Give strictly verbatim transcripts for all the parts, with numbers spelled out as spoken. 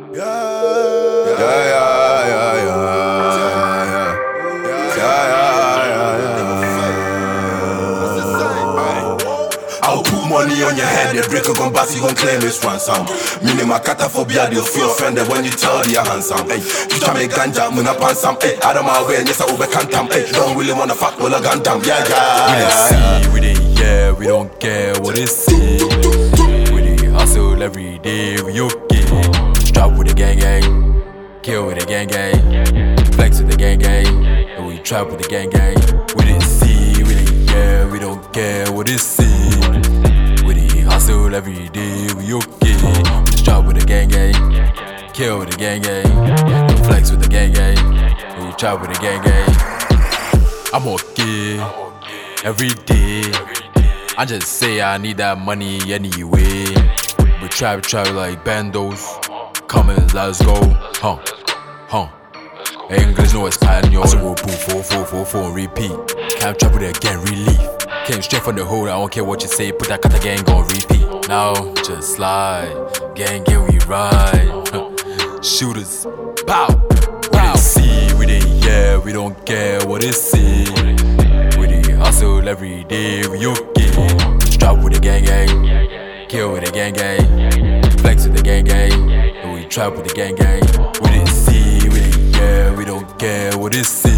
Yeah, yeah, yeah, yeah, yeah, yeah, yeah, yeah. I'll put money on your head, the break a gun back, you gon' claim it's ransom. Meaning my cataphobia, they'll feel offended when you tell they are handsome. Hey, you try make ganja, when I pan some. Hey, out of my way, yes I over cantam. Hey, don't really wanna fuck with a gandam. Yeah, yeah, we yeah, yeah. See, we didn't yeah, we don't care what it say. We did hustle every day, we okay. Strap with the gang gang, kill with the gang gang, flex with the gang gang, and we trap with the gang gang. We didn't see, we didn't care, we don't care what it say. We did hustle every day, we okay. Strap with the gang gang, kill with the gang gang, flex with the gang gang, and we trap with the gang gang. I'm okay every day. I just say I need that money anyway. We trap trap like bandos. Come and let's go, huh, huh. English, no Espanol. So we'll put four, four, four, four and repeat. Can't trap with it again, relief. Came straight from the hood, I don't care what you say. Put that kata gang on repeat. Now just slide, gang gang we ride. Huh. Shooters, pow, we didn't see, we didn't yeah, we don't care what it say. We did hustle every day, we okay. Strap with the gang gang, kill with the gang gang, flex with the gang gang, and we trap with the gang gang. We didn't see, we didn't care, we don't care what it say.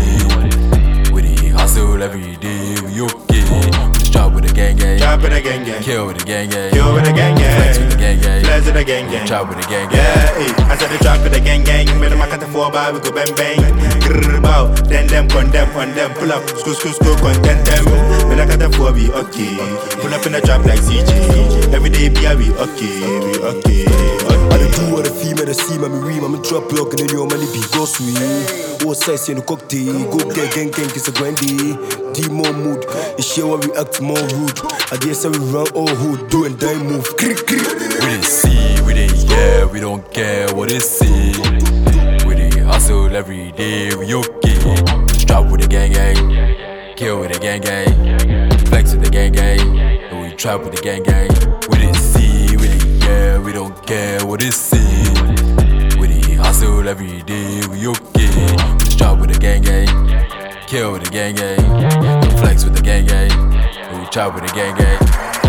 We did hustle every day, we okay. Strap with the gang gang, trap with the gang gang, kill with the gang gang, kill with the gang gang, flex with the gang gang, flex with the gang gang, trap with the gang gang. Yeah, hey, I said the trap with the gang gang. Made my cat four bar, we go bang bang. Grrr bow, then them condemn on them. Pull up, school school school content them. Made my cat four be okay. Pull up in the trap like C J. Every day be a we okay, we okay. I don't do what I feel, man, I see, man, me ream, I'm a drop block, and then your money be go sweet. All size in the cocktail, go get gang gang, kiss a grandy. D-more mood, it's shit where we act more rude. I guess I we run all hood, do and die move. We didn't see, we didn't yeah, we don't care what it say. We did hustle every day, we okay. Strap with the gang gang, kill with the gang gang, flex with the gang gang, and we trap with the gang gang. We didn't see, we didn't yeah, we don't care what it say. We did hustle every day, we okay. Strap with the gang gang, kill with the gang gang, flex with the gang gang, and we trap with the gang gang.